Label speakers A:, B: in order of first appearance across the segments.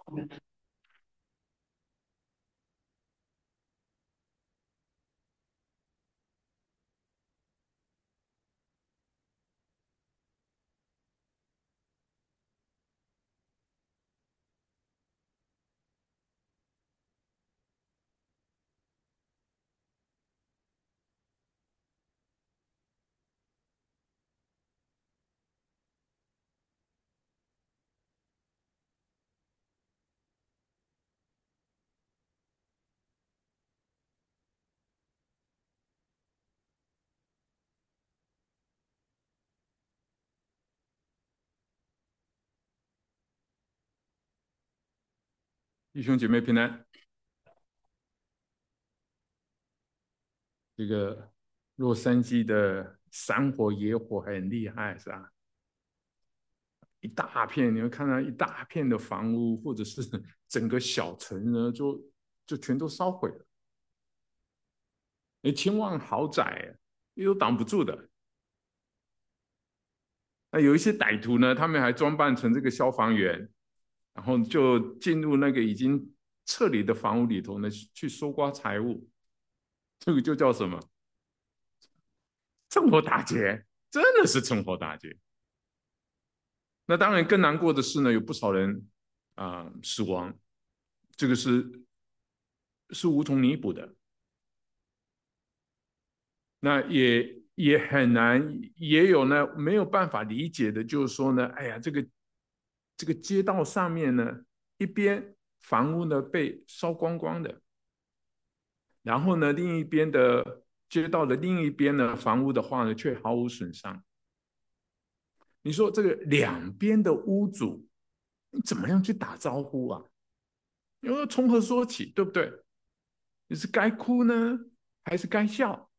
A: 弟兄姐妹平安。这个洛杉矶的山火野火很厉害，是吧？一大片，你会看到一大片的房屋，或者是整个小城呢，就全都烧毁了。你千万豪宅，你都挡不住的。那有一些歹徒呢，他们还装扮成这个消防员，然后就进入那个已经撤离的房屋里头呢，去搜刮财物。这个就叫什么？趁火打劫，真的是趁火打劫。那当然更难过的是呢，有不少人死亡，这个是无从弥补的。那也很难，也有呢没有办法理解的，就是说呢，哎呀，这个街道上面呢，一边房屋呢被烧光光的，然后呢另一边的街道的另一边呢房屋的话呢却毫无损伤。你说这个两边的屋主，你怎么样去打招呼啊？因为从何说起，对不对？你是该哭呢，还是该笑？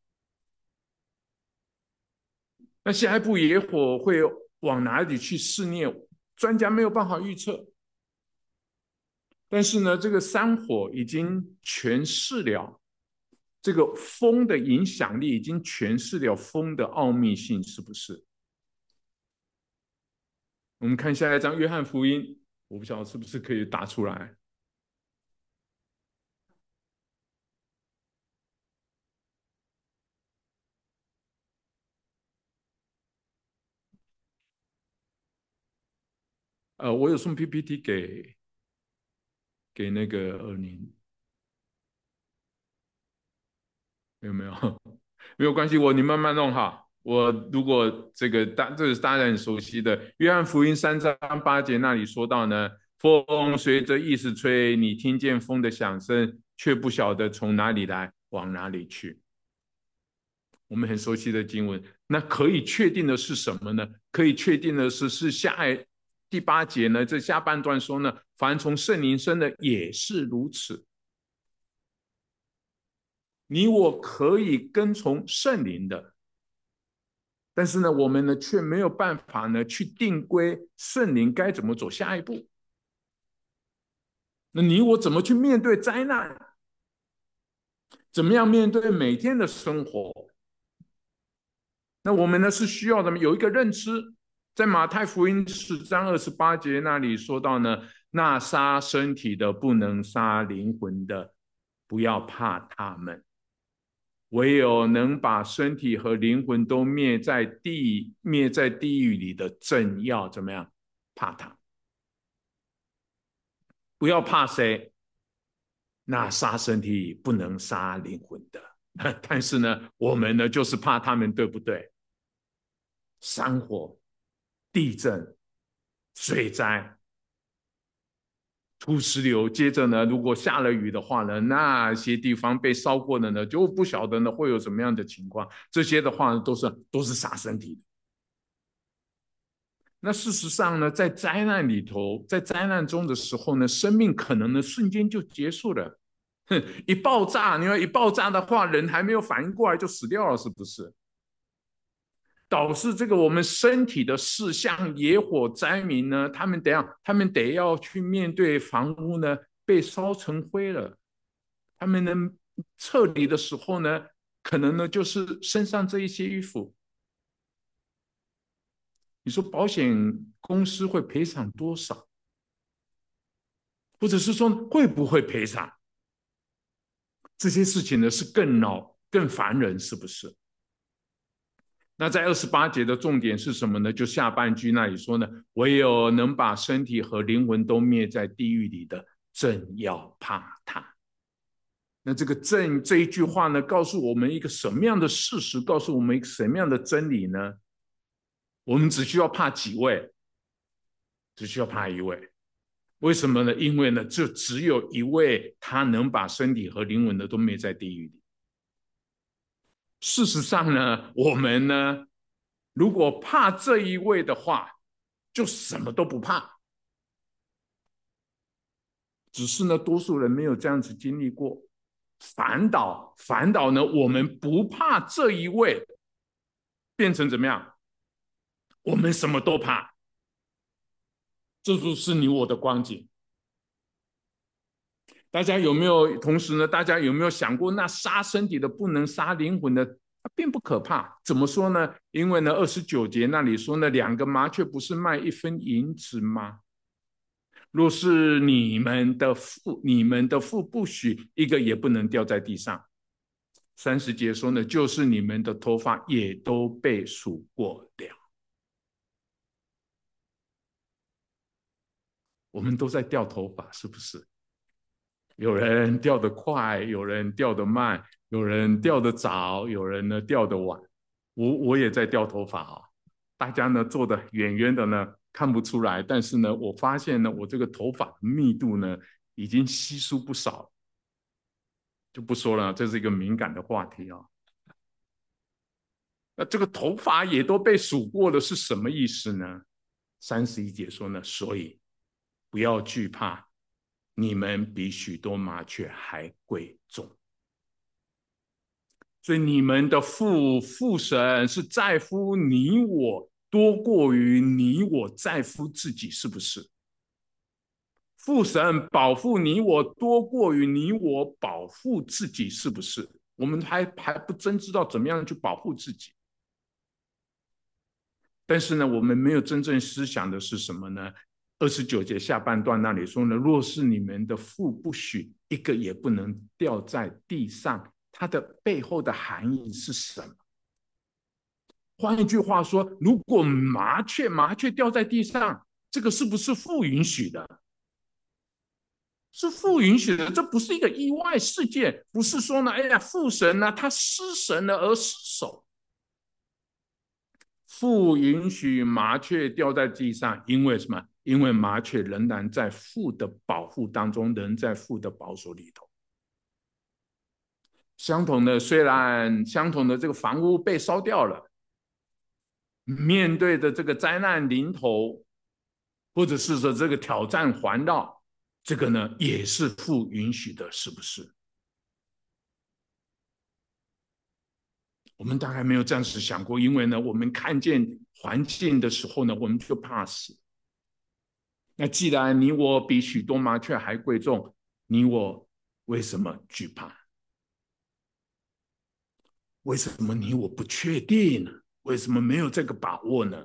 A: 那下一步野火会往哪里去肆虐？专家没有办法预测。但是呢，这个山火已经诠释了这个风的影响力，已经诠释了风的奥秘性，是不是？我们看下一章《约翰福音》，我不晓得是不是可以打出来。我有送 PPT 给那个您，有没有？没有关系，你慢慢弄哈。我如果这个是大家很熟悉的《约翰福音》3章8节那里说到呢，风随着意思吹，你听见风的响声，却不晓得从哪里来，往哪里去。我们很熟悉的经文，那可以确定的是什么呢？可以确定的是第8节呢，这下半段说呢，凡从圣灵生的也是如此。你我可以跟从圣灵的，但是呢，我们呢却没有办法呢去定规圣灵该怎么走下一步。那你我怎么去面对灾难？怎么样面对每天的生活？那我们呢是需要的有一个认知，在马太福音10章28节那里说到呢，那杀身体的不能杀灵魂的，不要怕他们。唯有能把身体和灵魂都灭在地狱里的，正要怎么样？怕他。不要怕谁？那杀身体不能杀灵魂的。但是呢，我们呢就是怕他们，对不对？山火、地震、水灾、土石流，接着呢，如果下了雨的话呢，那些地方被烧过的呢，就不晓得呢会有什么样的情况。这些的话呢，都是杀身体的。那事实上呢，在灾难里头，在灾难中的时候呢，生命可能呢瞬间就结束了。一爆炸，你看一爆炸的话，人还没有反应过来就死掉了，是不是？导致这个我们身体的事，像野火灾民呢，他们得要去面对房屋呢被烧成灰了，他们呢撤离的时候呢，可能呢就是身上这一些衣服。你说保险公司会赔偿多少？ 或者是说会不会赔偿？这些事情呢是更烦人，是不是？那在28节的重点是什么呢？就下半句那里说呢，唯有能把身体和灵魂都灭在地狱里的，正要怕他。那这个正这一句话呢，告诉我们一个什么样的事实？告诉我们一个什么样的真理呢？我们只需要怕几位？只需要怕一位。为什么呢？因为呢，就只有一位，他能把身体和灵魂的都灭在地狱里。事实上呢，我们呢，如果怕这一位的话，就什么都不怕。只是呢，多数人没有这样子经历过。反倒呢，我们不怕这一位，变成怎么样？我们什么都怕。这就是你我的光景。大家有没有同时呢？大家有没有想过，那杀身体的不能杀灵魂的，它并不可怕。怎么说呢？因为呢，29节那里说呢，2个麻雀不是卖1分银子吗？若是你们的父不许，一个也不能掉在地上。30节说呢，就是你们的头发也都被数过了。我们都在掉头发，是不是？有人掉得快，有人掉得慢，有人掉得早，有人呢掉得晚。我也在掉头发啊，大家呢坐得远远的呢看不出来，但是呢，我发现呢，我这个头发密度呢已经稀疏不少，就不说了，这是一个敏感的话题啊。那这个头发也都被数过了，是什么意思呢？31节说呢，所以不要惧怕，你们比许多麻雀还贵重。所以你们的父神是在乎你我多过于你我在乎自己，是不是？父神保护你我多过于你我保护自己，是不是？我们还不真知道怎么样去保护自己。但是呢，我们没有真正思想的是什么呢？29节下半段那里说呢，若是你们的父不许，一个也不能掉在地上，它的背后的含义是什么？换一句话说，如果麻雀掉在地上，这个是不是父允许的？是父允许的，这不是一个意外事件，不是说呢，哎呀，父神呢他失神了而失手。父允许麻雀掉在地上，因为什么？因为麻雀仍然在父的保护当中，仍在父的保守里头。虽然相同的这个房屋被烧掉了，面对的这个灾难临头，或者是说这个挑战环绕，这个呢也是父允许的，是不是？我们大概没有这样子想过，因为呢，我们看见环境的时候呢，我们就怕死。那既然你我比许多麻雀还贵重，你我为什么惧怕？为什么你我不确定呢？为什么没有这个把握呢？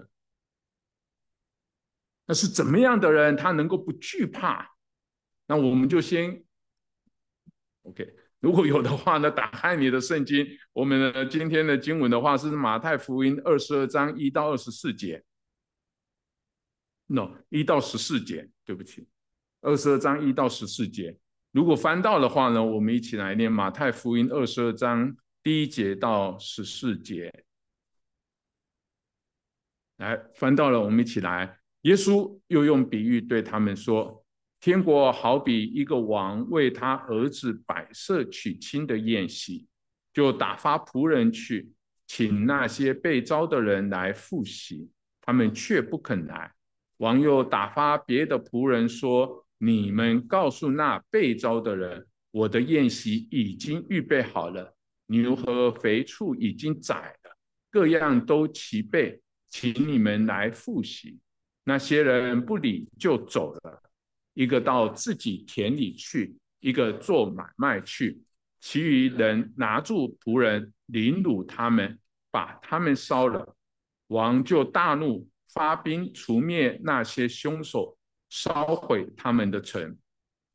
A: 那是怎么样的人他能够不惧怕？那我们就先 OK，如果有的话呢，打开你的圣经，我们呢今天的经文的话是马太福音22章1到24节。No， 1到14节，对不起，22章1到14节。如果翻到的话呢，我们一起来念马太福音22章1节到14节。来，翻到了，我们一起来。耶稣又用比喻对他们说：天国好比一个王为他儿子摆设娶亲的宴席，就打发仆人去，请那些被招的人来赴席，他们却不肯来。王又打发别的仆人说：你们告诉那被招的人，我的宴席已经预备好了，牛和肥畜已经宰了，各样都齐备，请你们来赴席。那些人不理就走了，一个到自己田里去，一个做买卖去，其余人拿住仆人，凌辱他们，把他们烧了。王就大怒，发兵除灭那些凶手，烧毁他们的城。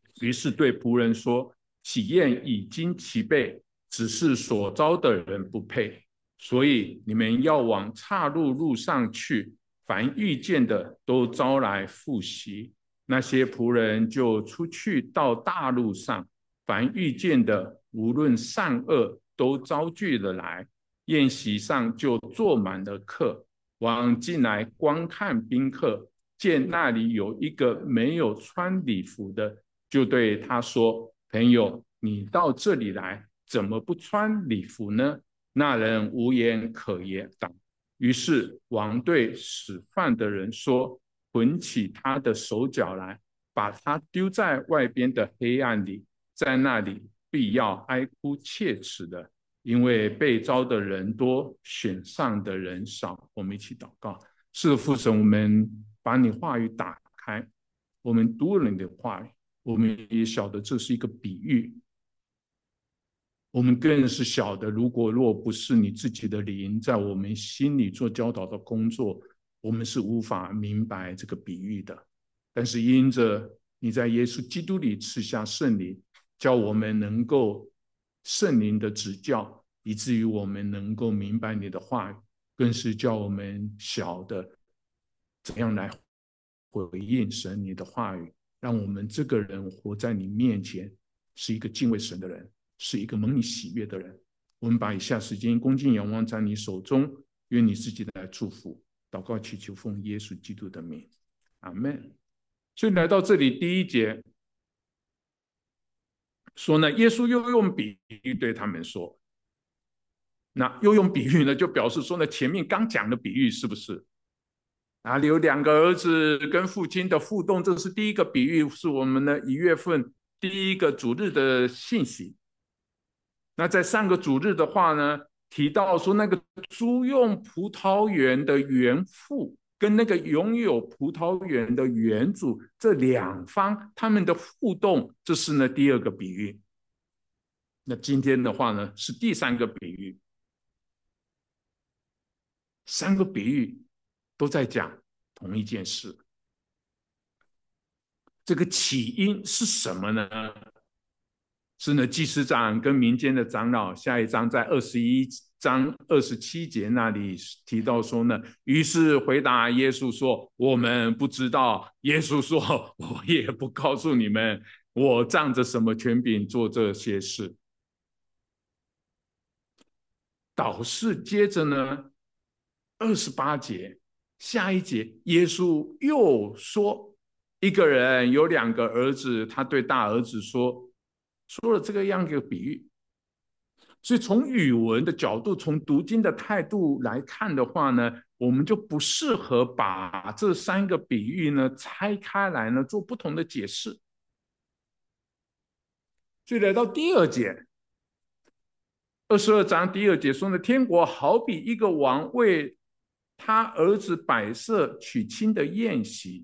A: 于是对仆人说：喜宴已经齐备，只是所招的人不配，所以你们要往岔路上去，凡遇见的都招来赴席。那些仆人就出去到大路上，凡遇见的无论善恶都招聚了来，宴席上就坐满了客。往进来观看宾客，见那里有一个没有穿礼服的，就对他说：朋友，你到这里来，怎么不穿礼服呢？那人无言可言的。于是王对使饭的人说：捆起他的手脚来，把他丢在外边的黑暗里，在那里必要哀哭切齿的，因为被招的人多，选上的人少。我们一起祷告。是的，父神，我们把你话语打开，我们读了你的话语，我们也晓得这是一个比喻，我们更是晓得，如果不是你自己的灵在我们心里做教导的工作，我们是无法明白这个比喻的。但是因着你在耶稣基督里赐下圣灵，叫我们能够圣灵的指教，以至于我们能够明白你的话语，更是叫我们晓得怎样来回应神你的话语，让我们这个人活在你面前是一个敬畏神的人，是一个蒙你喜悦的人。我们把以下时间恭敬仰望在你手中，愿你自己来祝福。祷告祈求奉耶稣基督的名，阿们。所以来到这里第一节说呢，耶稣又用比喻对他们说，那又用比喻呢，就表示说呢，前面刚讲的比喻是不是？哪里有两个儿子跟父亲的互动，这是第一个比喻，是我们的1月份第一个主日的信息。那在上个主日的话呢，提到说那个租用葡萄园的园户跟那个拥有葡萄园的园主这两方他们的互动，这是呢第二个比喻。那今天的话呢是第三个比喻。三个比喻都在讲同一件事。这个起因是什么呢？是呢，祭司长跟民间的长老，下一章在21章27节那里提到说呢，于是回答耶稣说：我们不知道。耶稣说：我也不告诉你们，我仗着什么权柄做这些事。导致接着呢，28节下一节，耶稣又说，一个人有2个儿子，他对大儿子说了这个样一个比喻。所以从语文的角度，从读经的态度来看的话呢，我们就不适合把这3个比喻呢拆开来呢做不同的解释。所以来到第2节，22章第2节说呢，天国好比一个王为他儿子摆设娶亲的宴席。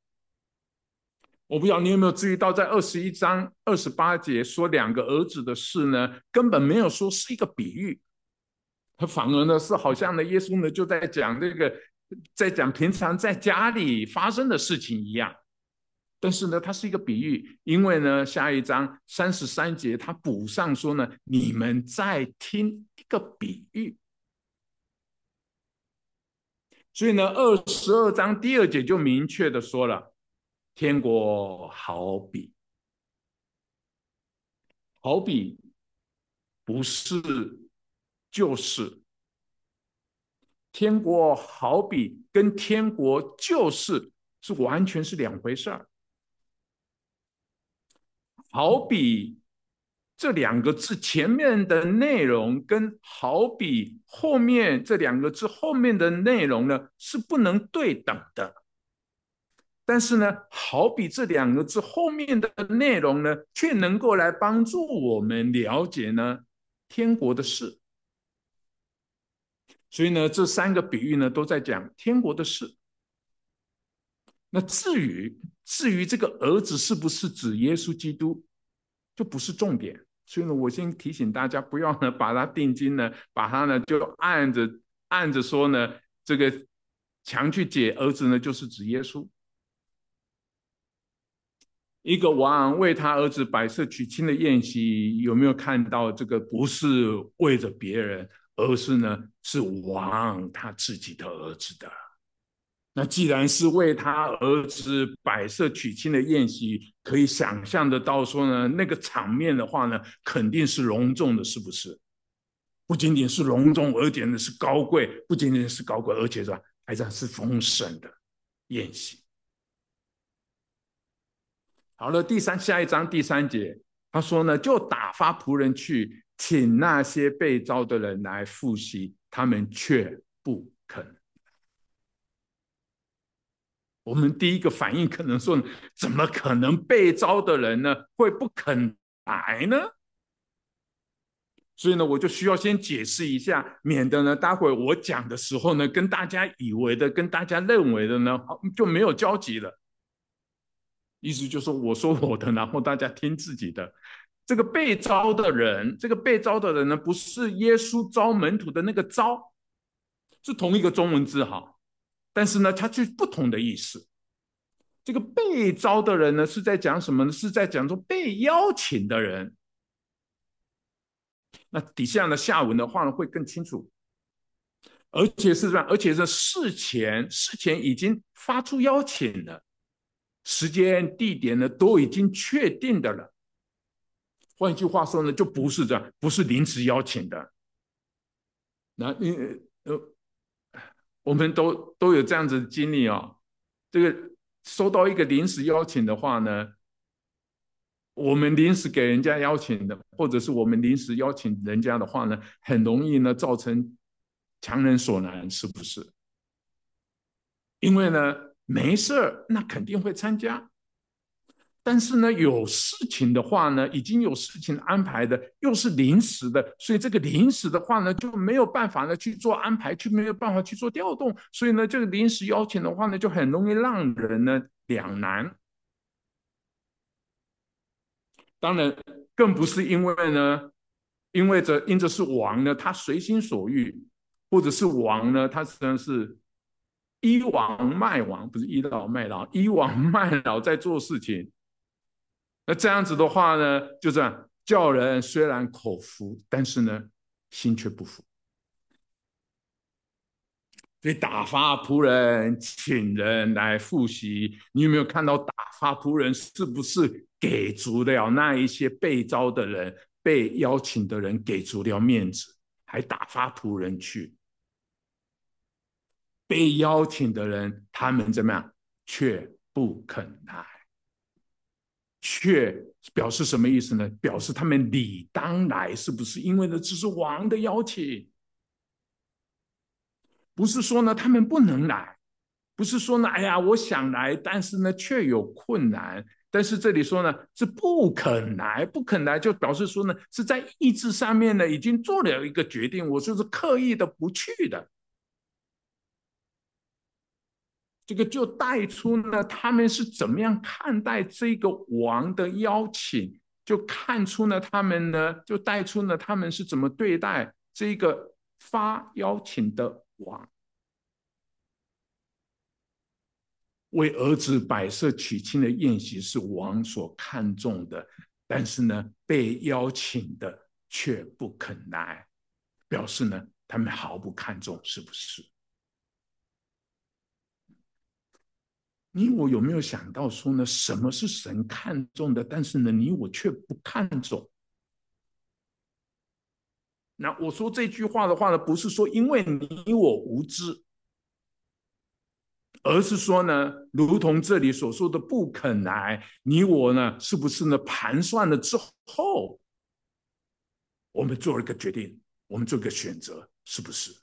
A: 我不知道你有没有注意到，在21章28节说2个儿子的事呢，根本没有说是一个比喻，反而呢是好像呢耶稣呢就在讲这个，在讲平常在家里发生的事情一样。但是呢，它是一个比喻，因为呢下一章33节他补上说呢，你们再听一个比喻。所以呢22章第2节就明确的说了，天国好比不是就是天国好比跟天国就是完全是2回事儿。好比这2个字前面的内容跟好比后面这2个字后面的内容呢是不能对等的。但是呢，好比这2个字后面的内容呢，却能够来帮助我们了解呢天国的事。所以呢，这3个比喻呢，都在讲天国的事。那至于这个儿子是不是指耶稣基督，就不是重点。所以呢，我先提醒大家，不要呢把它定睛呢，把它呢就按着说呢，这个强去解儿子呢，就是指耶稣。 一个王为他儿子摆设娶亲的宴席，有没有看到这个不是为着别人，而是呢是王他自己的儿子的？那既然是为他儿子摆设娶亲的宴席，可以想象得到说呢，那个场面的话呢，肯定是隆重的，是不是？不仅仅是隆重，而且呢是高贵，不仅仅是高贵，而且是还是丰盛的宴席。好了，下一章第3节，他说呢，就打发仆人去请那些被招的人来复习，他们却不肯。我们第一个反应可能说，怎么可能被招的人呢会不肯来呢？所以呢，我就需要先解释一下，免得呢，待会我讲的时候呢，跟大家以为的、跟大家认为的呢，就没有交集了。意思就是我说我的，然后大家听自己的。这个被招的人，呢，不是耶稣招门徒的那个招，是同一个中文字哈，但是呢，它就不同的意思。这个被招的人呢，是在讲什么呢？是在讲说被邀请的人。那底下的下文的话呢，会更清楚。而且是这样，而且是事前已经发出邀请了，时间地点呢都已经确定的了。换一句话说呢，就不是这样，不是临时邀请的。那我们都有这样子的经历哦。这个收到一个临时邀请的话呢，我们临时给人家邀请的，或者是我们临时邀请人家的话呢，很容易呢造成强人所难，是不是？因为呢没事那肯定会参加。但是呢，有事情的话呢，已经有事情安排的，又是临时的，所以这个临时的话呢，就没有办法呢去做安排，就没有办法去做调动，所以呢，这个临时邀请的话呢，就很容易让人呢两难。当然，更不是因为呢，因着是王呢，他随心所欲，或者是王呢，他实际上是依王卖王，不是倚老卖老，依王卖老在做事情。那这样子的话呢，就这样叫人虽然口服，但是呢，心却不服。所以打发仆人，请人来复习。你有没有看到打发仆人是不是给足了那一些被招的人、被邀请的人给足了面子，还打发仆人去？被邀请的人，他们怎么样？却不肯来。却表示什么意思呢？表示他们理当来，是不是？因为呢，这是王的邀请，不是说呢他们不能来，不是说呢，哎呀，我想来，但是呢却有困难。但是这里说呢是不肯来，不肯来就表示说呢是在意志上面呢已经做了一个决定，我就是刻意的不去的。这个就带出呢，他们是怎么样看待这个王的邀请，就看出呢，他们呢，就带出呢，他们是怎么对待这个发邀请的王。为儿子摆设娶亲的宴席是王所看重的，但是呢，被邀请的却不肯来，表示呢，他们毫不看重，是不是？你我有没有想到说呢，什么是神看重的，但是呢，你我却不看重？那我说这句话的话呢，不是说因为你我无知，而是说呢，如同这里所说的不肯来，你我呢，是不是呢盘算了之后，我们做了一个决定，我们做一个选择，是不是？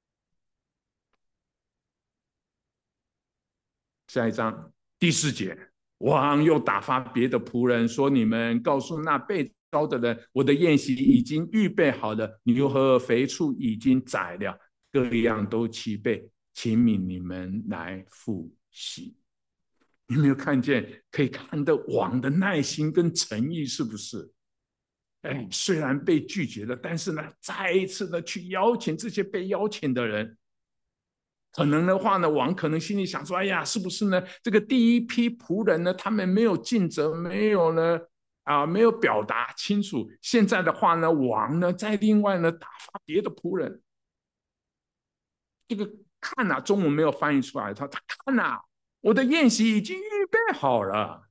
A: 下一章第4节，王又打发别的仆人说：“你们告诉那被招的人，我的宴席已经预备好了，牛和肥畜已经宰了，各样都齐备，请命你们来复习。”你没有看见？可以看到王的耐心跟诚意，是不是？哎，虽然被拒绝了，但是呢，再一次的去邀请这些被邀请的人， 可能的话呢，王可能心里想说：“哎呀，是不是呢？这个第一批仆人呢，他们没有尽责，没有呢没有表达清楚。现在的话呢，王呢再另外呢打发别的仆人。这个看呐、中文没有翻译出来，他看呐、我的宴席已经预备好了。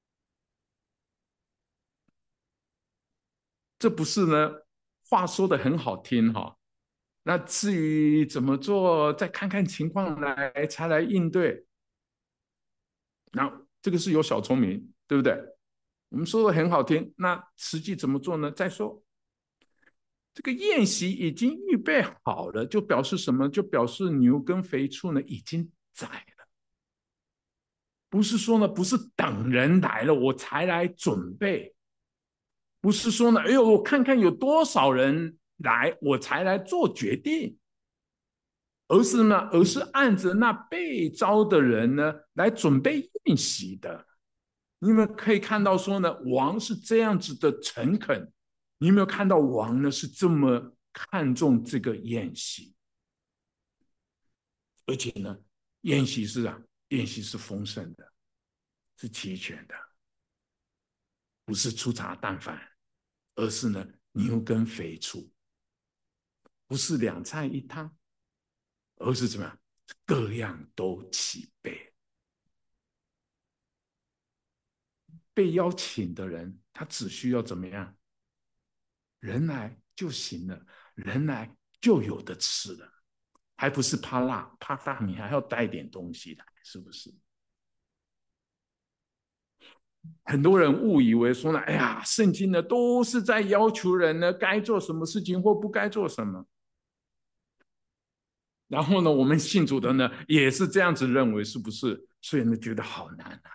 A: 这不是呢？话说的很好听哈、那至于怎么做，再看看情况才来应对。那这个是有小聪明，对不对？我们说的很好听，那实际怎么做呢？再说，这个宴席已经预备好了，就表示什么？就表示牛跟肥畜呢已经宰了，不是说呢，不是等人来了我才来准备，不是说呢，哎呦，我看看有多少人来我才来做决定，而是按着那被招的人呢来准备宴席的。你们可以看到说呢，王是这样子的诚恳，你有没有看到王呢是这么看重这个宴席？而且呢，宴席是丰盛的，是齐全的，不是粗茶淡饭，而是呢牛跟肥畜，不是两菜一汤，而是怎么样，各样都齐备。被邀请的人，他只需要怎么样？人来就行了，人来就有的吃了，还不是怕辣怕大，你还要带点东西来，是不是？很多人误以为说呢，哎呀，圣经呢都是在要求人呢该做什么事情或不该做什么。然后呢，我们信主的呢也是这样子认为，是不是？所以呢，觉得好难啊。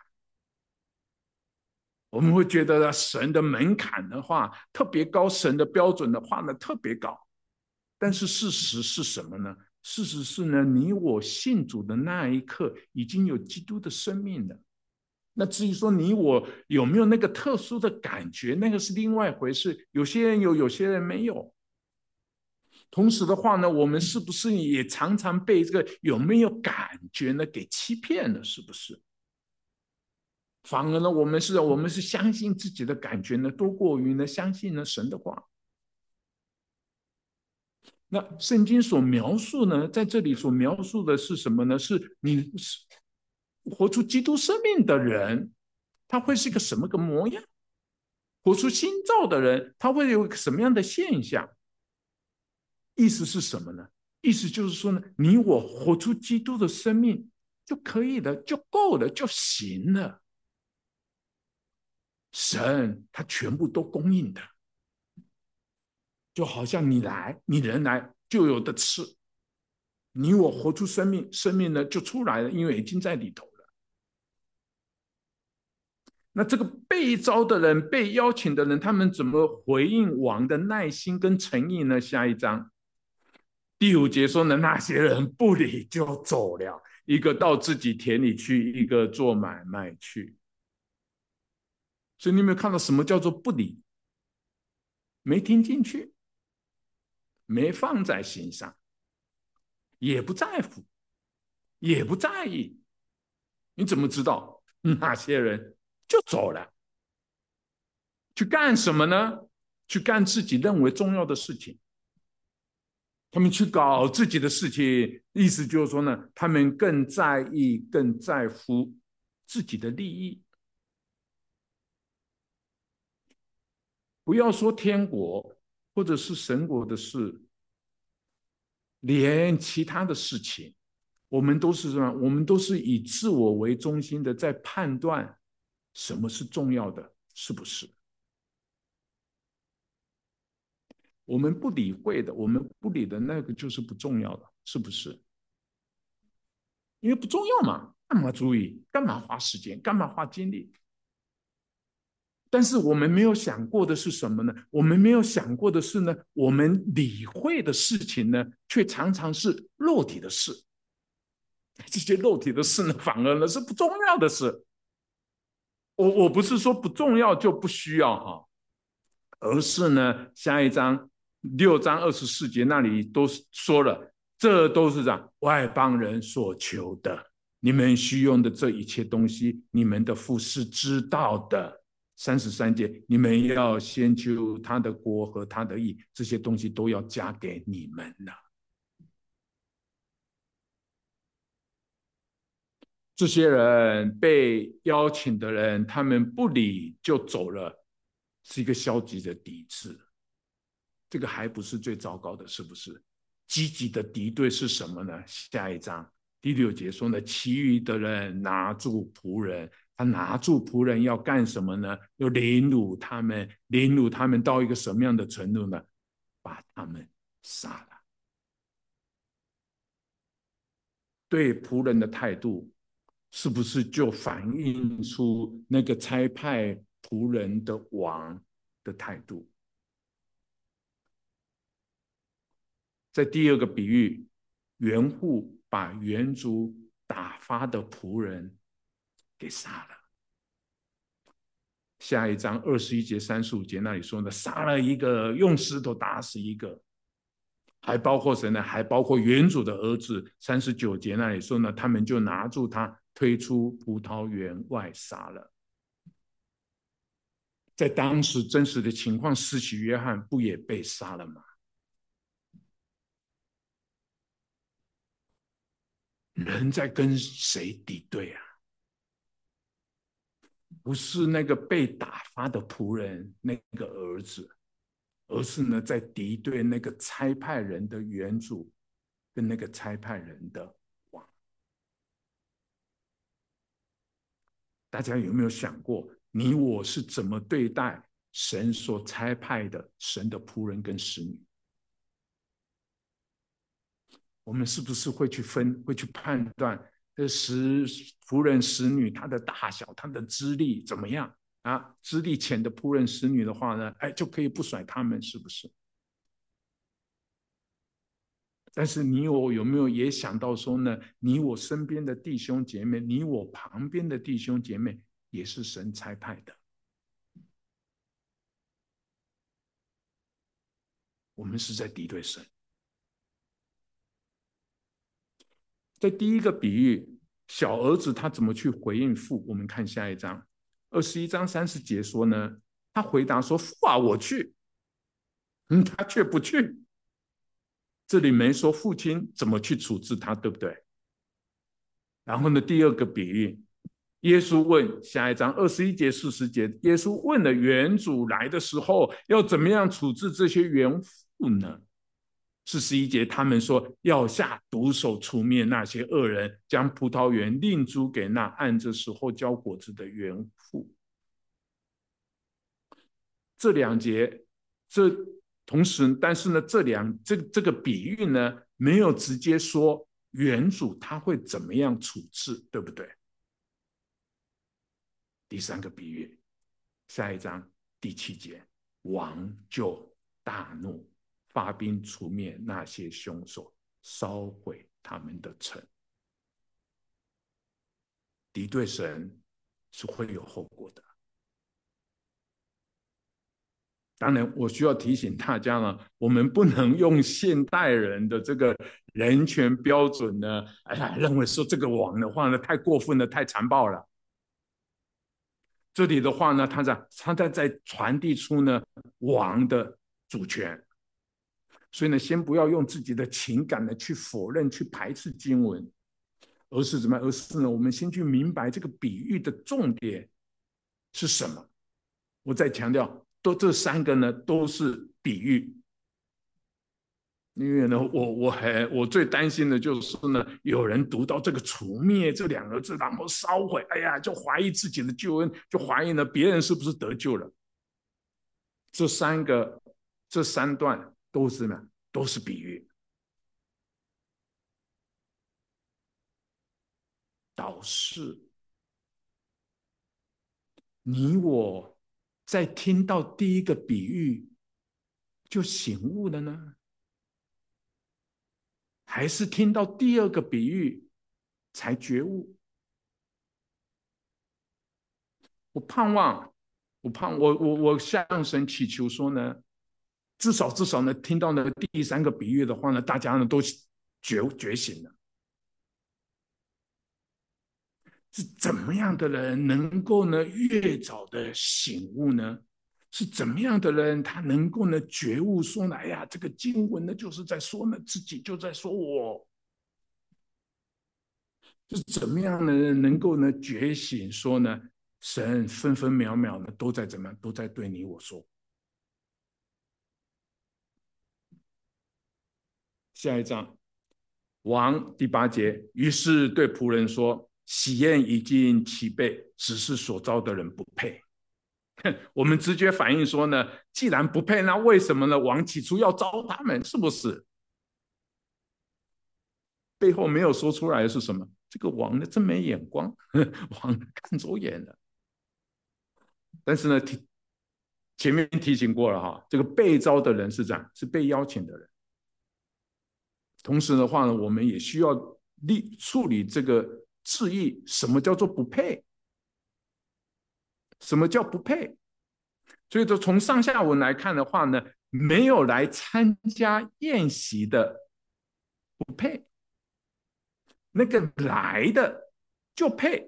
A: 我们会觉得神的门槛的话特别高，神的标准的话呢特别高。但是事实是什么呢？事实是呢，你我信主的那一刻，已经有基督的生命了。那至于说你我有没有那个特殊的感觉，那个是另外一回事。有些人有，有些人没有。同时的话呢，我们是不是也常常被这个有没有感觉呢给欺骗了？是不是？反而呢，我们是相信自己的感觉呢，多过于呢相信呢神的话。那圣经所描述呢，在这里所描述的是什么呢？是你活出基督生命的人，他会是一个什么个模样？活出新造的人，他会有什么样的现象？意思是什么呢？意思就是说呢，你我活出基督的生命就可以了，就够了，就行了。神他全部都供应的，就好像你人来就有的吃，你我活出生命，生命呢就出来了，因为已经在里头了。那这个被招的人、被邀请的人，他们怎么回应王的耐心跟诚意呢？下一章第5节说呢，那些人不理就走了，一个到自己田里去，一个做买卖去。所以你有没有看到什么叫做不理？没听进去，没放在心上，也不在乎，也不在意。你怎么知道那些人就走了？去干什么呢？去干自己认为重要的事情。他们去搞自己的事情，意思就是说呢，他们更在意、更在乎自己的利益。不要说天国或者是神国的事，连其他的事情，我们都是什么？我们都是以自我为中心的，在判断什么是重要的，是不是？我们不理会的，我们不理的那个就是不重要的，是不是？因为不重要嘛，干嘛注意？干嘛花时间？干嘛花精力？但是我们没有想过的是什么呢？我们没有想过的是呢，我们理会的事情呢，却常常是肉体的事。这些肉体的事呢，反而呢是不重要的事。我不是说不重要就不需要哈，而是呢，下一章6章24节那里都说了， 这都是让外邦人所求的。你们需用的这一切东西，你们的父是知道的。33节，你们要先求他的国和他的义，这些东西都要加给你们了。这些人被邀请的人，他们不理就走了，是一个消极的抵制。这个还不是最糟糕的，是不是？积极的敌对是什么呢？下一章第6节说呢，其余的人拿住仆人，他拿住仆人要干什么呢？要凌辱他们，凌辱他们到一个什么样的程度呢？把他们杀了。对仆人的态度，是不是就反映出那个差派仆人的王的态度？在第2个比喻，园户把园主打发的仆人给杀了。下一章21节、35节那里说呢，杀了一个，用石头打死一个，还包括谁呢？还包括园主的儿子。39节那里说呢，他们就拿住他，推出葡萄园外杀了。在当时真实的情况，施洗约翰不也被杀了吗？人在跟谁敌对啊？不是那个被打发的仆人那个儿子，而是呢在敌对那个差派人的原主跟那个差派人的王。大家有没有想过，你我是怎么对待神所差派的神的仆人跟使女？我们是不是会去分，会去判断这仆人使女他的大小，他的资历怎么样啊？资历浅的仆人使女的话呢，哎，就可以不甩他们，是不是？但是你我有没有也想到说呢？你我身边的弟兄姐妹，你我旁边的弟兄姐妹，也是神差派的。我们是在敌对神。在第1个比喻，小儿子他怎么去回应父？我们看下一章，21章30节说呢，他回答说：“父啊，我去。”他却不去。这里没说父亲怎么去处置他，对不对？然后呢，第2个比喻，耶稣问，下一章21节、40节，耶稣问了园主来的时候要怎么样处置这些园妇呢？41节，他们说要下毒手除灭那些恶人，将葡萄园另租给那按着时候交果子的园妇。这2节，同时，但是呢，这个比喻呢，没有直接说园主他会怎么样处置，对不对？第3个比喻，下一章第7节，王就大怒，发兵除灭那些凶手，烧毁他们的城。敌对神是会有后果的。当然，我需要提醒大家呢，我们不能用现代人的这个人权标准呢，哎呀，认为说这个王的话呢，太过分了，太残暴了。这里的话呢，他在传递出呢王的主权，所以呢，先不要用自己的情感呢去否认、去排斥经文，而是怎么样？而是呢，我们先去明白这个比喻的重点是什么。我再强调，这3个呢都是比喻。因为呢，我最担心的就是呢，有人读到这个除灭这2个字，然后烧毁，哎呀，就怀疑自己的救恩，就怀疑呢别人是不是得救了。这3段都是呢，都是比喻。导致你我在听到第1个比喻就醒悟了呢？还是听到第2个比喻才觉悟？我盼望，我向神祈求说呢，至少呢，听到呢第3个比喻的话呢，大家呢觉醒了。是怎么样的人能够呢越早的醒悟呢？是怎么样的人他能够呢觉悟说呢，哎呀，这个经文呢就是在说呢自己就在说我，是怎么样的人能够呢觉醒说呢，神分分秒秒呢都在怎么样都在对你我说。下一章，王第8节，于是对仆人说：喜宴已经齐备，只是所招的人不配。我们直觉反应说呢，既然不配，那为什么呢？王起初要招他们，是不是？背后没有说出来的是什么？这个王呢，真没眼光，王看走眼了。但是呢，前面提醒过了哈，这个被招的人是这样，是被邀请的人。同时的话呢，我们也需要处理这个字义，什么叫做不配？什么叫不配？所以说，从上下文来看的话呢，没有来参加宴席的不配，那个来的就配。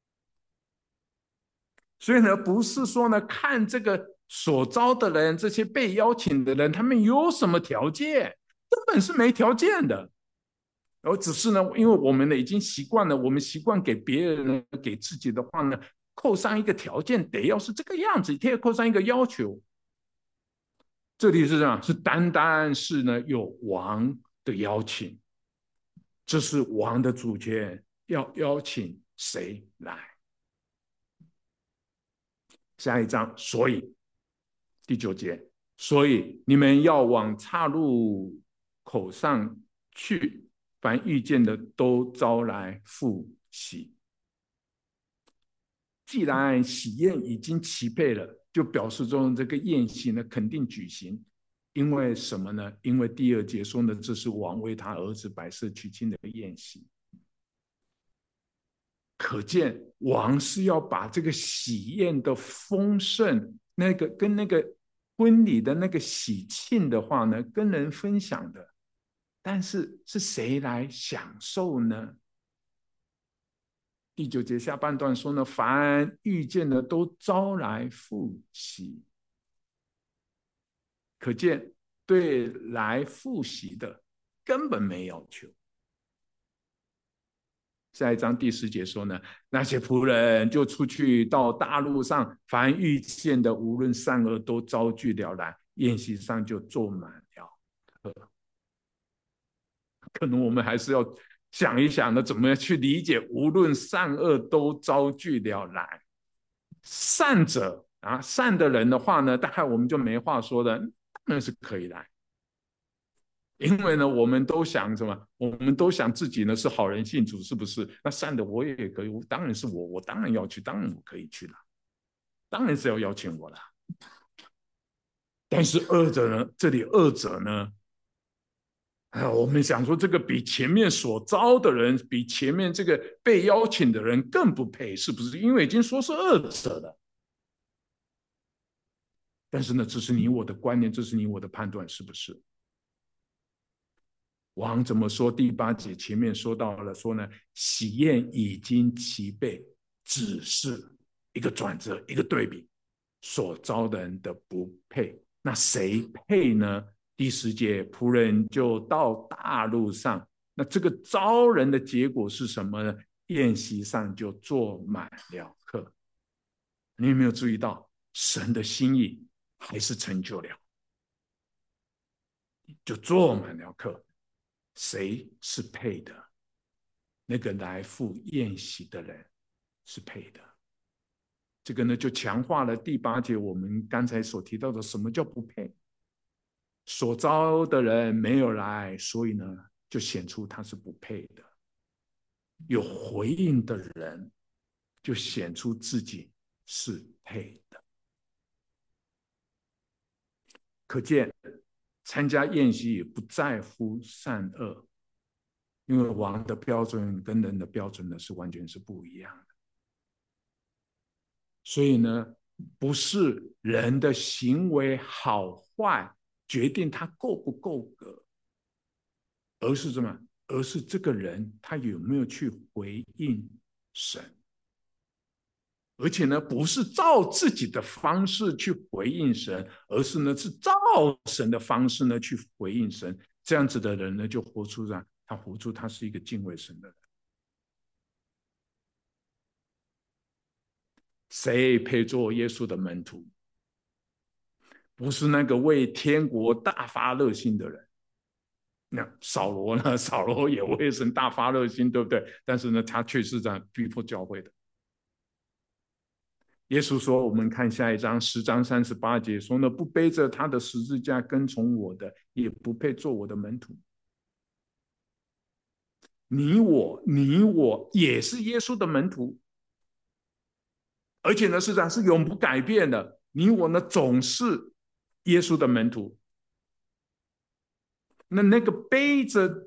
A: 所以呢，不是说呢，看这个所招的人，这些被邀请的人，他们有什么条件，根本是没条件的。而只是呢，因为我们呢已经习惯了，我们习惯给别人呢，给自己的话呢，扣上一个条件，得要是这个样子，贴扣上一个要求。这里是这样，是单单是呢有王的邀请，这是王的主权，要邀请谁来？下一章，所以第9节，所以你们要往岔路口上去，凡遇见的都招来赴喜。既然喜宴已经齐备了，就表示中这个宴席呢肯定举行。因为什么呢？因为第2节说呢，这是王为他儿子摆设娶亲的宴席。可见王是要把这个喜宴的丰盛，那个跟那个婚礼的那个喜庆的话呢，跟人分享的。但是是谁来享受呢？第9节下半段说呢，凡遇见的都招来赴喜。可见对来赴喜的根本没要求。下一章第10节说呢，那些仆人就出去到大路上，凡遇见的无论善恶都招聚了来，宴席上就坐满了。可能我们还是要想一想呢，怎么样去理解无论善恶都招聚了来。善者啊，善的人的话呢，大概我们就没话说的，那是可以来。因为呢，我们都想什么？我们都想自己呢是好人信主，是不是？那善的我也可以，当然是我当然要去，当然我可以去了，当然是要邀请我了。但是恶者呢？这里恶者呢？我们想说，这个比前面所招的人，比前面这个被邀请的人更不配，是不是？因为已经说是恶者了。但是呢，这是你我的观念，这是你我的判断，是不是？王怎么说？第8节前面说到了，说呢，喜宴已经齐备，只是一个转折，一个对比，所招的人的不配。那谁配呢？第10节，仆人就到大路上，那这个招人的结果是什么呢？宴席上就坐满了客。你有没有注意到，神的心意还是成就了，就坐满了客。谁是配的？那个来赴宴席的人是配的。这个呢，就强化了第8节我们刚才所提到的，什么叫不配？所招的人没有来，所以呢，就显出他是不配的。有回应的人，就显出自己是配的。可见，参加宴席也不在乎善恶，因为王的标准跟人的标准呢是完全是不一样的。所以呢，不是人的行为好坏决定他够不够格，而是什么？ 而是这个人他有没有去回应神。而且呢，不是照自己的方式去回应神，而是呢是照神的方式呢去回应神。这样子的人呢，就活出他是一个敬畏神的人。谁配做耶稣的门徒？不是那个为天国大发热心的人。那扫罗呢？扫罗也为神大发热心，对不对？但是呢，他却是这样逼迫教会的。耶稣说，我们看下一章10章38节说呢，不背着他的十字架跟从我的，也不配做我的门徒。你我也是耶稣的门徒，而且呢，是这样，是永不改变的。你我呢，总是耶稣的门徒。那个背着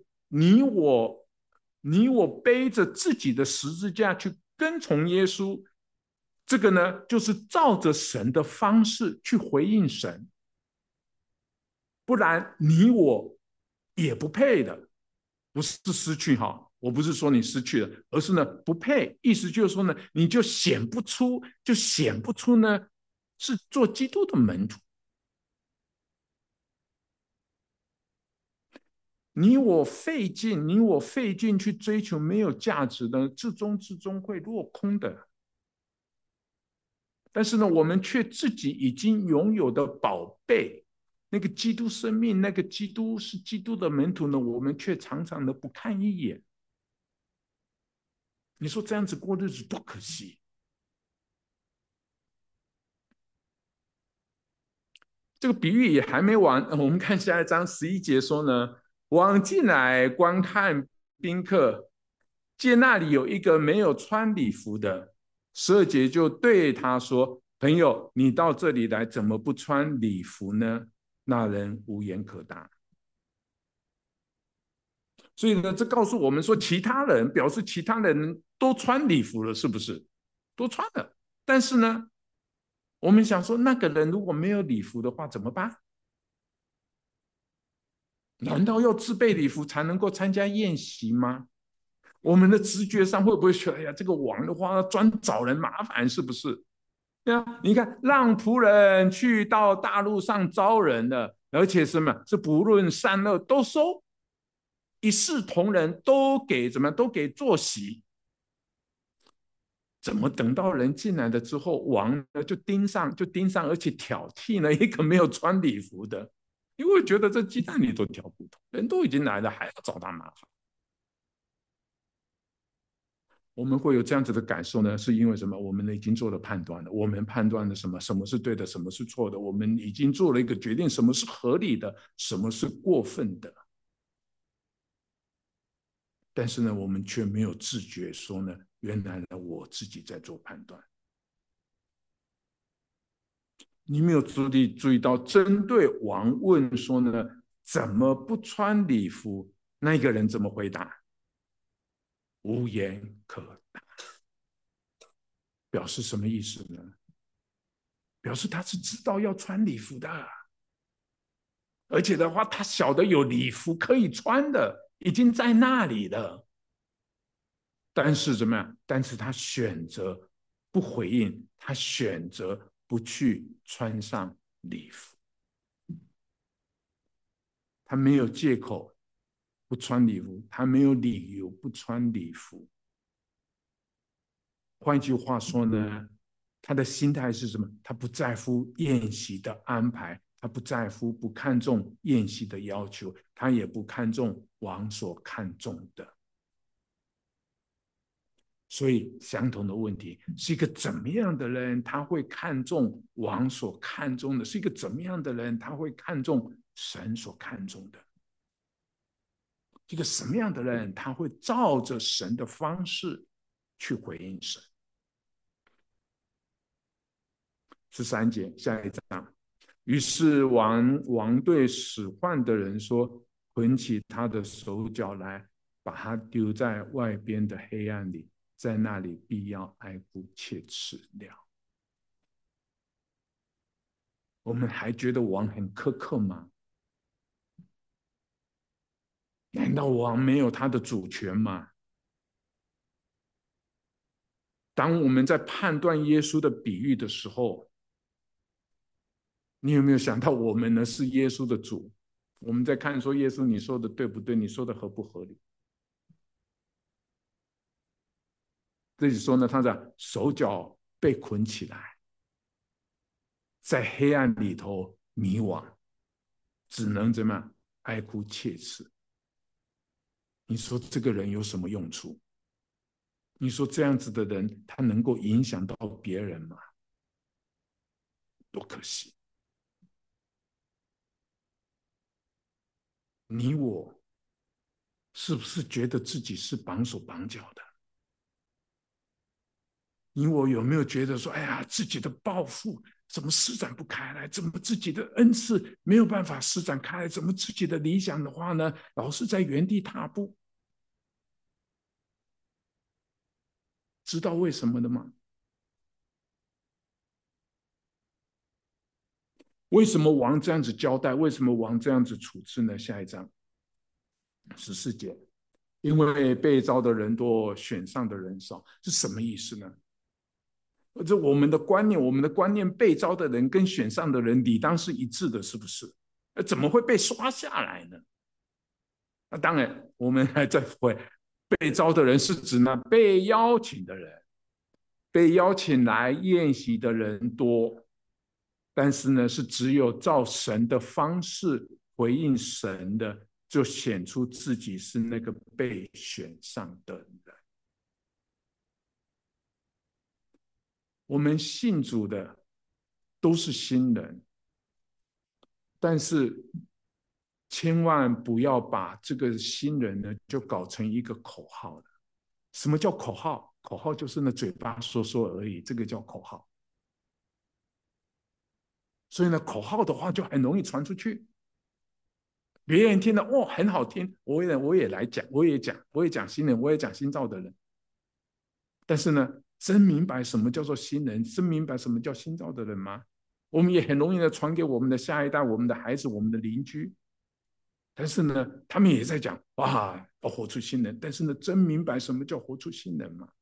A: 你我背着自己的十字架去跟从耶稣，这个呢，就是照着神的方式去回应神，不然你我也不配的。不是失去哈，我不是说你失去了，而是呢不配。意思就是说呢，你就显不出呢是做基督的门徒。你我费劲去追求没有价值的，至终会落空的。但是呢，我们却自己已经拥有的宝贝，那个基督生命，那个基督是基督的门徒呢，我们却常常的不看一眼。你说这样子过日子多可惜！这个比喻也还没完，我们看下一章11节说呢，往进来观看宾客，见那里有一个没有穿礼服的。12节就对他说：“朋友，你到这里来，怎么不穿礼服呢？”那人无言可答。所以呢，这告诉我们说，其他人表示其他人都穿礼服了，是不是？都穿了，但是呢，我们想说，那个人如果没有礼服的话，怎么办？难道要自备礼服才能够参加宴席吗？我们的直觉上会不会觉得，哎呀，这个王的话专找人麻烦，是不是？对啊，你看，让仆人去到大路上招人的，而且什么是不论善恶都收，一视同仁，都给坐席。怎么等到人进来了之后，王呢就盯上，而且挑剔呢一个没有穿礼服的，因为觉得这鸡蛋里都挑骨头，人都已经来了，还要找他麻烦。我们会有这样子的感受呢，是因为什么？我们已经做了判断了，我们判断了什么是对的，什么是错的，我们已经做了一个决定，什么是合理的，什么是过分的。但是呢，我们却没有自觉说呢，原来呢我自己在做判断。你没有注意到，针对王问说呢，怎么不穿礼服？那个人怎么回答？无言可答。表示什么意思呢？表示他是知道要穿礼服的，而且的话，他晓得有礼服可以穿的，已经在那里了。但是怎么样？但是他选择不回应，他选择不去穿上礼服，他没有借口不穿礼服，他没有理由不穿礼服。换句话说呢，他的心态是什么？他不在乎宴席的安排，他不在乎，不看重宴席的要求，他也不看重王所看重的。所以，相同的问题是一个怎么样的人，他会看重王所看重的？是一个怎么样的人，他会看重神所看重的？一个什么样的人，他会照着神的方式去回应神？13节，下一章。于是王对使唤的人说：捆起他的手脚来，把他丢在外边的黑暗里，在那里必要挨哭切齿了。我们还觉得王很苛刻吗？ 难道王没有他的主权吗？当我们在判断耶稣的比喻的时候，你有没有想到我们呢是耶稣的主？我们在看说耶稣你说的对不对？你说的合不合理？这里说呢，他的手脚被捆起来，在黑暗里头迷惘，只能怎么样哀哭切齿。你说这个人有什么用处？你说这样子的人，他能够影响到别人吗？多可惜！你我是不是觉得自己是绑手绑脚的？你我有没有觉得说，哎呀，自己的抱负怎么施展不开来？怎么自己的恩赐没有办法施展开来？怎么自己的理想的话呢，老是在原地踏步？知道为什么的吗？为什么王这样子交代？为什么王这样子处置呢？下一章14节，因为被招的人多，选上的人少，是什么意思呢？这我们的观念，被招的人跟选上的人理当是一致的，是不是？怎么会被刷下来呢？那当然，我们还在会被招的人是指那被邀请的人，被邀请来宴席的人多，但是呢，是只有照神的方式回应神的，就显出自己是那个被选上的人。我们信主的都是新人，但是千万不要把这个新人呢，就搞成一个口号了。什么叫口号？口号就是那嘴巴说说而已，这个叫口号。所以呢，口号的话就很容易传出去，别人听了哦很好听，我也来讲，我也讲新人，我也讲新造的人。但是呢，真明白什么叫做新人，真明白什么叫新造的人吗？我们也很容易的传给我们的下一代、我们的孩子、我们的邻居。但是呢，他们也在讲哇，要活出新人。但是呢，真明白什么叫活出新人吗？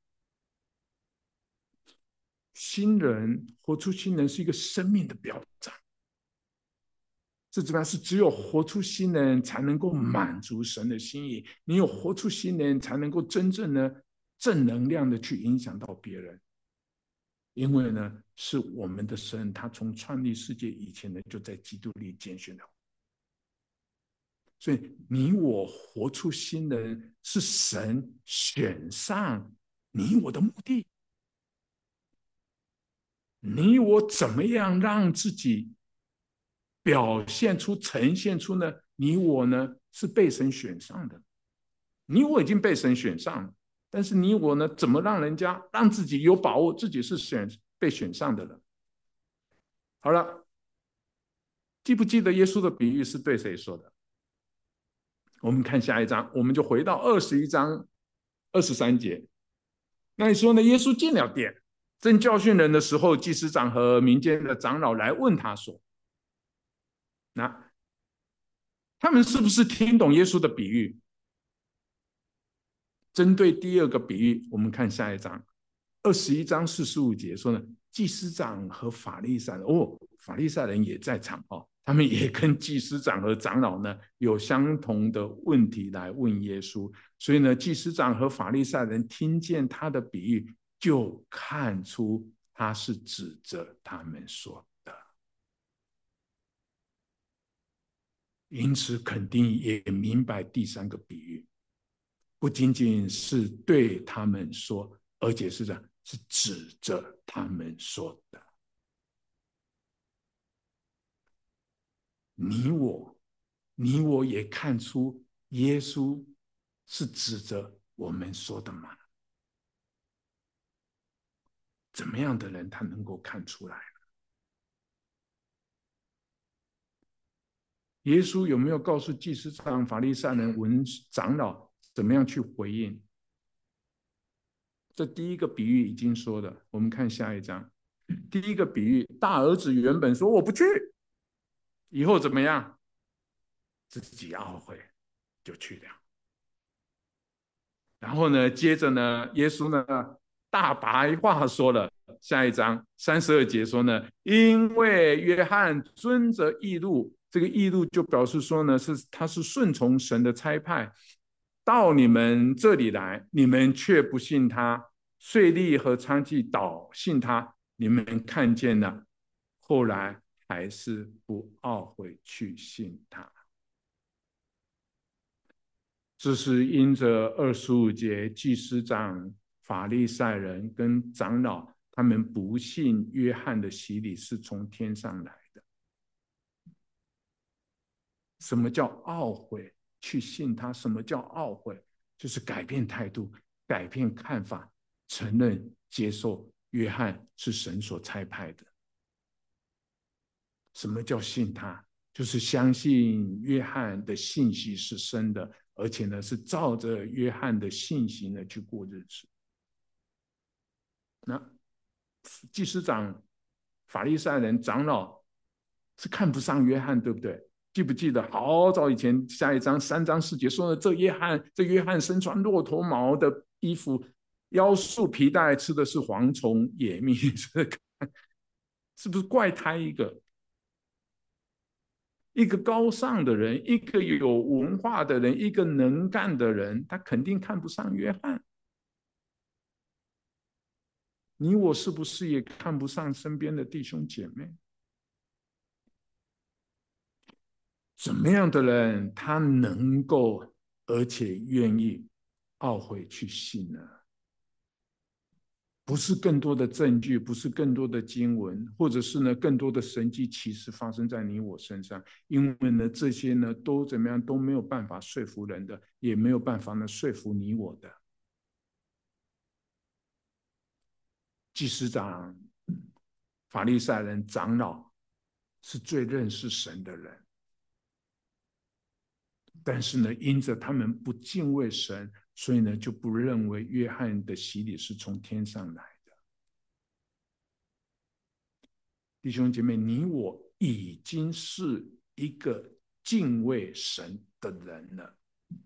A: 新人活出新人是一个生命的表彰，这怎么样？是只有活出新人才能够满足神的心意。你有活出新人，才能够真正的正能量的去影响到别人。因为呢，是我们的神，他从创立世界以前呢，就在基督里拣选了。所以你我活出新人，是神选上你我的目的。你我怎么样让自己表现出、呈现出呢？你我呢是被神选上的，你我已经被神选上了，但是你我呢，怎么让自己有把握自己是被选上的人？好了，记不记得耶稣的比喻是对谁说的？我们看下一章，我们就回到21章23节。那你说呢？耶稣进了殿，正教训人的时候，祭司长和民间的长老来问他说：那他们是不是听懂耶稣的比喻？针对第二个比喻，我们看下一章21章45节说呢，祭司长和法利赛人，法利赛人也在场哦，他们也跟祭司长和长老呢有相同的问题来问耶稣，所以呢，祭司长和法利赛人听见他的比喻，就看出他是指着他们说的，因此肯定也明白第三个比喻。不仅仅是对他们说，而且是指着他们说的。你我，你我也看出耶稣是指着我们说的吗？怎么样的人他能够看出来？耶稣有没有告诉祭司长、法利赛人、文长老怎么样去回应？这第一个比喻已经说了，我们看下一章。第一个比喻，大儿子原本说我不去，以后怎么样？自己懊悔。 就去了。然后呢，接着呢，耶稣呢大白话说了，下一章32节说呢，因为约翰遵着义路，这个义路就表示说呢，他是顺从神的差派到你们这里来，你们却不信他，税吏和娼妓倒信他，你们看见了，后来还是不懊悔去信他。这是因着25节祭司长、法利赛人跟长老，他们不信约翰的洗礼是从天上来的。什么叫懊悔？去信他？什么叫懊悔？就是改变态度，改变看法，承认接受约翰是神所差派的。什么叫信他？就是相信约翰的信息是真的，而且呢是照着约翰的信息呢去过日子。那祭司长、法利赛人、长老是看不上约翰，对不对？记不记得好早以前下一章3章4节说的，这约翰身穿骆驼毛的衣服，腰束皮带，吃的是蝗虫野蜜，是不是怪胎一个？一个高尚的人，一个有文化的人，一个能干的人，他肯定看不上约翰。你我是不是也看不上身边的弟兄姐妹？怎么样的人他能够而且愿意懊悔去信呢？不是更多的证据，不是更多的经文，或者是呢更多的神迹奇事发生在你我身上，因为呢这些呢都怎么样都没有办法说服人的，也没有办法呢说服你我的。祭司长、法利赛人、长老是最认识神的人，但是呢，因着他们不敬畏神，所以呢就不认为约翰的洗礼是从天上来的。弟兄姐妹，你我已经是一个敬畏神的人了。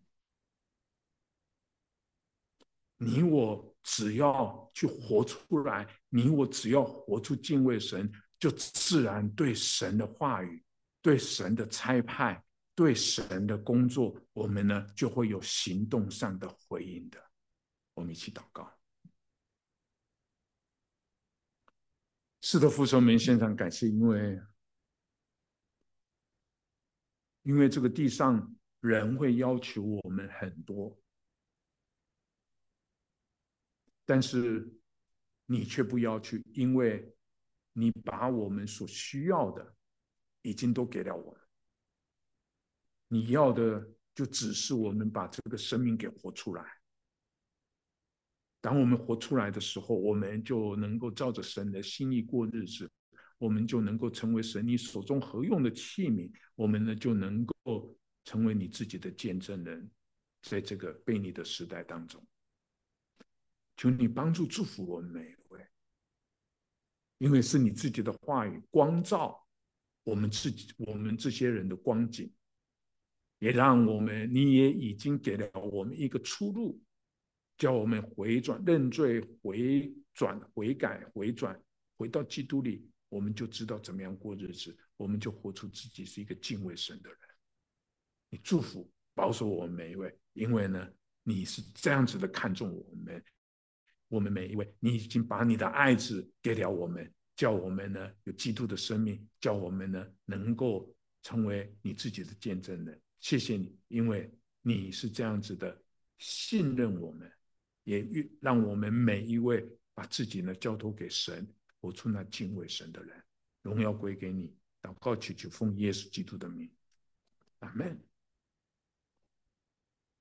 A: 你我只要去活出来，你我只要活出敬畏神，就自然对神的话语、对神的差派、对神的工作，我们呢就会有行动上的回应的。我们一起祷告。是的，父神们献上感谢，因为这个地上人会要求我们很多，但是你却不要求，因为你把我们所需要的已经都给了我们，你要的就只是我们把这个生命给活出来。当我们活出来的时候，我们就能够照着神的心意过日子，我们就能够成为神你手中合用的器皿，我们呢就能够成为你自己的见证人，在这个悖逆的时代当中。求你帮助祝福我们每一位，因为是你自己的话语光照我们这些人的光景，也让你也已经给了我们一个出路，叫我们回转、认罪、回转、悔改、回转，回到基督里，我们就知道怎么样过日子，我们就活出自己是一个敬畏神的人。你祝福保守我们每一位，因为呢，你是这样子的看重我们每一位，你已经把你的爱子给了我们，叫我们呢有基督的生命，叫我们呢能够成为你自己的见证人。谢谢你，因为你是这样子的信任我们，也让我们每一位把自己呢交托给神，活出那敬畏神的人。荣耀归给你，祷告祈求奉耶稣基督的名，阿门。